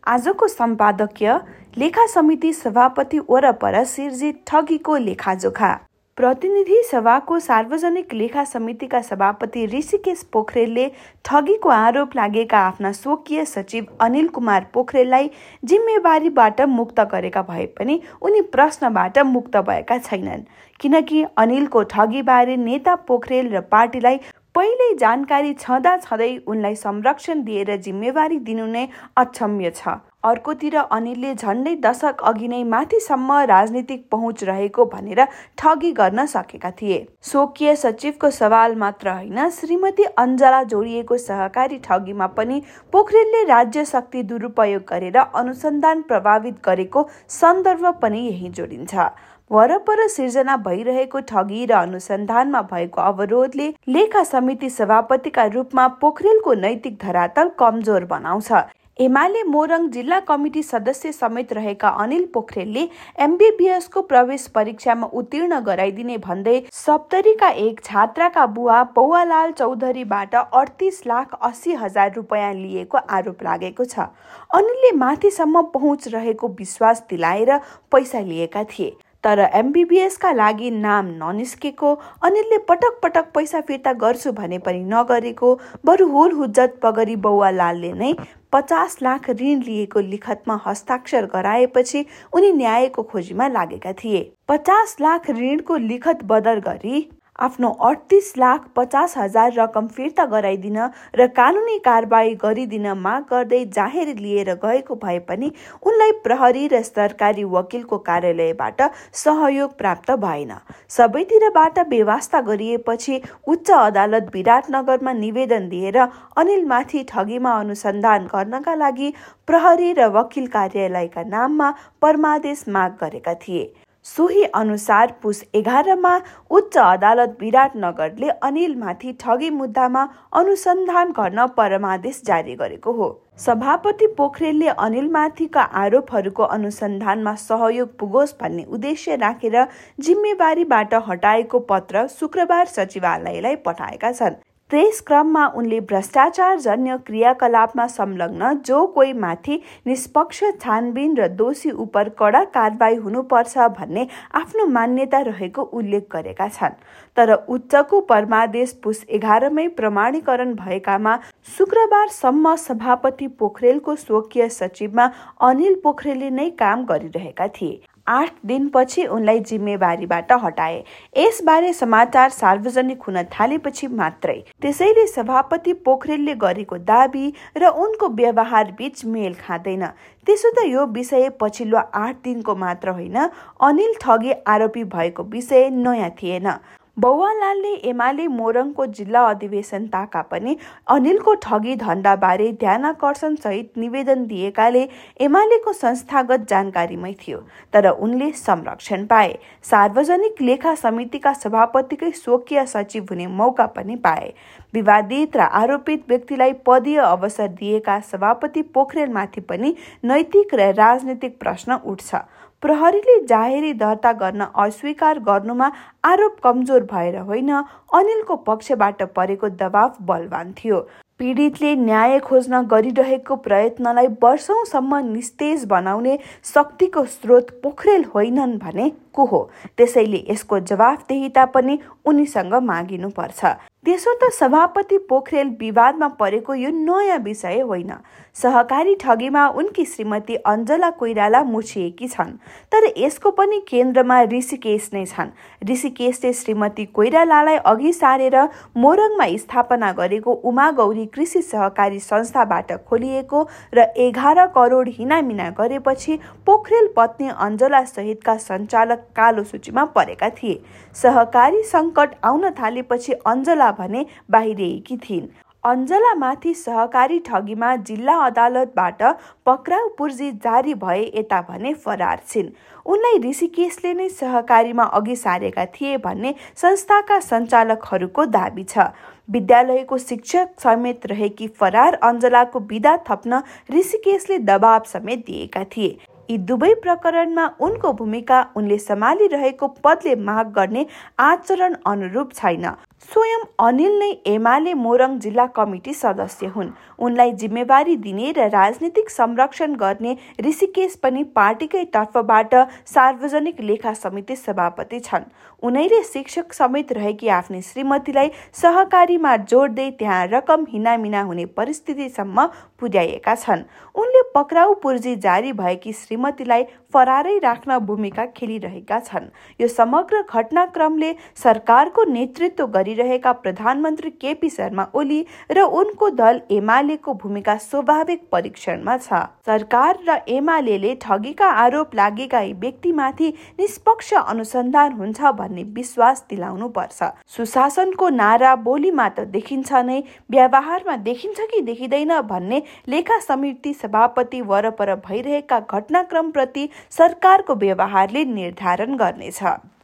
आजको सम्पादकीय लेखा समिति सभापति वरपर सिर्जित ठगीको लेखाजोखा। प्रतिनिधि सभाको सार्वजनिक लेखा समितिका सभापति ऋषिकेश पोखरेलले ठगीको आरोप लागेका आफ्ना स्वकीय सचिव अनिल कुमार पोखरेललाई जिम्मेवारीबाट मुक्त गरेका भए पनि उनी प्रश्नबाट मुक्त भएका छैनन्, किनकि अनिलको ठगीबारे नेता पोखरेल र पार्टीलाई पहिल्यै जानकारी छँदै उनलाई संरक्षण दिएर जिम्मेवारी दिनु नै अक्षम्य छ। अर्कोतिर अनिलले झन्डै दशक अघि नै माथिसम्म राजनीतिक पहुँच रहेको भनेर ठगी गर्न सकेका थिए। स्वकीय सचिवको सवाल मात्र होइन, श्रीमती अञ्जला जोडिएको सहकारी ठगीमा पनि पोखरेलले राज्य शक्ति दुरुपयोग गरेर अनुसन्धान प्रभावित गरेको सन्दर्भ पनि यही जोडिन्छ। वरपर सिर्जना भइरहेको ठगी र अनुसन्धानमा भएको अवरोधले लेखा समिति सभापतिका रूपमा पोखरेलको नैतिक धरातल कमजोर बनाउँछ। एमाले मोरङ जिल्ला कमिटी सदस्य समेत रहेका अनिल पोखरेलले एमबीबीएसको प्रवेश परीक्षामा उत्तीर्ण गराइदिने भन्दै सप्तरीका एक छात्राका बुवा पौवालाल चौधरीबाट 38,80,000 रुपियाँ लिएको आरोप लागेको छ। अनिलले माथिसम्म पहुँच रहेको विश्वास दिलाएर पैसा लिएका थिए, तर एमबीबीएसका लागि नाम ननिस्केको, अनिलले पटक पटक पैसा फिर्ता गर्छु भने पनि नगरेको, बरु हुल हुज्जत पगरी बौवालालले नै 50 लाख ऋण लिएको लिखतमा हस्ताक्षर गराएपछि उनी न्यायको खोजीमा लागेका थिए। 50 लाख ऋणको लिखत बदल गरी आफ्नो 38,50,000 रकम फिर्ता गराइदिन र कानुनी कारबाही गरिदिन माग गर्दै जाहेर लिएर गएको भए पनि उनलाई प्रहरी र सरकारी वकिलको कार्यालयबाट सहयोग प्राप्त भएन। सबैतिरबाट बेवास्ता गरिएपछि उच्च अदालत विराटनगरमा निवेदन दिएर अनिलमाथि ठगीमा अनुसन्धान गर्नका लागि प्रहरी र वकिल कार्यालयका नाममा परमादेश माग गरेका थिए। सोही अनुसार पुस 11मा उच्च अदालत विराटनगरले अनिलमाथि ठगी मुद्दामा अनुसन्धान गर्न परमादेश जारी गरेको हो। सभापति पोखरेलले अनिलमाथिका आरोपहरूको अनुसन्धानमा सहयोग पुगोस् भन्ने उद्देश्य राखेर जिम्मेवारीबाट हटाएको पत्र शुक्रबार सचिवालयलाई पठाएका छन्। त्यस क्रममा उनले भ्रष्टाचारजन्य क्रियाकलापमा संलग्न जो कोही माथि निष्पक्ष छानबिन र दोषी उप कडा कारबाही हुनुपर्छ भन्ने आफ्नो मान्यता रहेको उल्लेख गरेका छन्। तर उच्चको परमादेश पुस 11मै प्रमाणीकरण भएकामा शुक्रबारसम्म सभापति पोखरेलको स्वकीय सचिवमा अनिल पोखरेलले नै काम गरिरहेका थिए। 8 दिनपछि उनलाई जिम्मेवारीबाट हटाए। यसबारे समाचार सार्वजनिक हुन थालेपछि मात्रै। त्यसैले सभापति पोखरेलले गरेको दाबी र उनको व्यवहार बीच मेल खाँदैन। त्यसो त यो विषय पछिल्लो 8 दिनको मात्र होइन, अनिल ठगी आरोपी भएको विषय नयाँ थिएन। बौवालालले एमाले मोरङको जिल्ला अधिवेशन ताका पनि अनिलको ठगी धन्दाबारे ध्यानाकर्षण सहित निवेदन दिएकाले एमालेको संस्थागत जानकारीमै थियो, तर उनले संरक्षण पाए। सार्वजनिक लेखा समितिका सभापतिकै स्वकीय सचिव हुने मौका पनि पाए। विवादित र आरोपित व्यक्तिलाई पदीय अवसर दिएका सभापति पोखरेलमाथि पनि नैतिक र राजनीतिक प्रश्न उठ्छ। प्रहरीले जाहेरी दर्ता गर्न अस्वीकार गर्नुमा आरोप कमजोर भएर होइन, अनिलको पक्षबाट परेको दबाव बलवान थियो। पीडितले न्याय खोज्न गरिरहेको प्रयत्नलाई वर्षौंसम्म निस्तेज बनाउने शक्तिको स्रोत पोखरेल होइनन् भने को हो? त्यसैले यसको जवाफदेहिता पनि उनीसँग मागिनुपर्छ। त्यसो त सभापति पोखरेल विवादमा परेको यो नयाँ विषय होइन। सहकारी ठगीमा उनकी श्रीमती अञ्जला कोइराला मुछिएकी छन्, तर यसको पनि केन्द्रमा ऋषिकेश नै छन्। ऋषिकेशले श्रीमती कोइरालालाई अघि सारेर मोरङमा स्थापना गरेको उमा गौरी कृषि सहकारी संस्थाबाट खोलिएको र 11 करोड हिनामिना गरेपछि पोखरेल पत्नी अञ्जला सहितका सञ्चालक कालो सूचीमा परेका थिए। सहकारी सङ्कट आउन थालेपछि अञ्जला भने बाहिरिएकी थिइन्। अञ्जलामाथि सहकारी ठगीमा जिल्ला अदालतबाट पक्राउ पूर्जी जारी भए यता भने फरार छिन्। उनलाई ऋषिकेशले नै सहकारीमा अघि सारेका थिए भन्ने संस्थाका सञ्चालकहरूको दाबी छ। विद्यालयको शिक्षक समेत रहेकी फरार अञ्जलाको बिदा थप्न ऋषिकेशले दबाब समेत दिएका थिए। यी दुवै प्रकरणमा उनको भूमिका उनले सम्हालिरहेको पदले माग गर्ने आचरण अनुरूप छैन। स्वयं अनिल नै एमाले मोरङ जिल्ला कमिटी सदस्य हुन्। उनलाई जिम्मेवारी दिने र राजनीतिक संरक्षण गर्ने ऋषिकेश पनि पार्टीकै तर्फबाट सार्वजनिक लेखा समिति सभापति छन्। उनैले शिक्षक समेत रहेकी आफ्नी श्रीमतीलाई सहकारीमा जोड्दै त्यहाँ रकम हिनामिना हुने परिस्थितिसम्म पुर्याएका छन्। उनले पक्राउ पूर्जी जारी भएकी श्रीमतीलाई फरारै राख्न भूमिका खेलिरहेका छन्। यो समग्र घटनाक्रमले सरकारको नेतृत्व गरिरहेका प्रधानमन्त्री केपी शर्मा ओली र उनको दल एमालेको भूमिका स्वाभाविक परीक्षणमा छ। सरकार र एमालेले ठगीका आरोप लागेका यी व्यक्तिमाथि निष्पक्ष अनुसन्धान हुन्छ भन्ने विश्वास दिलाउनु पर्छ। सुशासनको नारा बोलीमा त देखिन्छ नै, व्यवहारमा देखिन्छ कि देखिँदैन भन्ने लेखा समिति सभापति वरपर भइरहेका घटनाक्रमप्रति सरकारको व्यवहारले निर्धारण गर्नेछ।